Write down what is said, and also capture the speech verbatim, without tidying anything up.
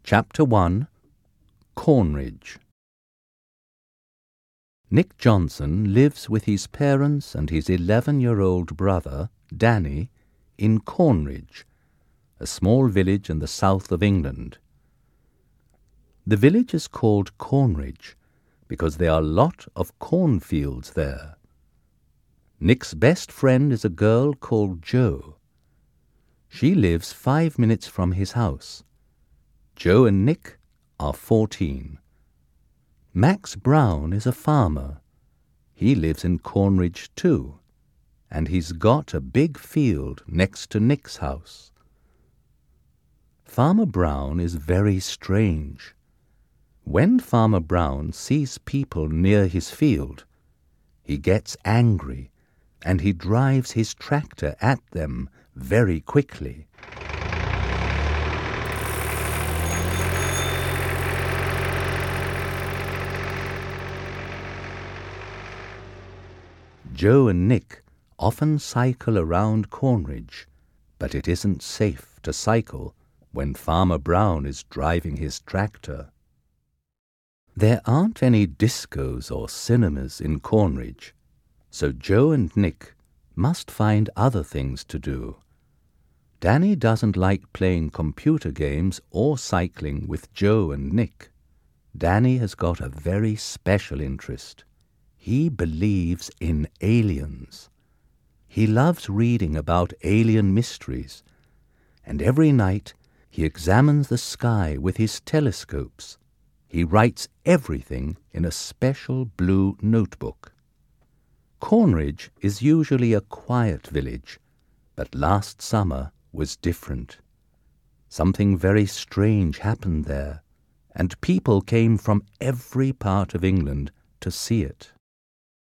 Chapter one. Cornridge. Nick Johnson lives with his parents and his eleven-year-old brother, Danny, in Cornridge, a small village in the south of England. The village is called Cornridge because there are a lot of cornfields there. Nick's best friend is a girl called Jo. She lives five minutes from his house. Jo and Nick are fourteen. Max Brown is a farmer. He lives in Cornridge too, and he's got a big field next to Nick's house. Farmer Brown is very strange. When Farmer Brown sees people near his field, he gets angry and he drives his tractor at them very quickly. Jo and Nick often cycle around Cornridge, but it isn't safe to cycle when Farmer Brown is driving his tractor. There aren't any discos or cinemas in Cornridge, so Jo and Nick must find other things to do. Danny doesn't like playing computer games or cycling with Jo and Nick. Danny has got a very special interest. He believes in aliens. He loves reading about alien mysteries, and every night he examines the sky with his telescopes. He writes everything in a special blue notebook. Cornridge is usually a quiet village, but last summer was different. Something very strange happened there, and people came from every part of England to see it.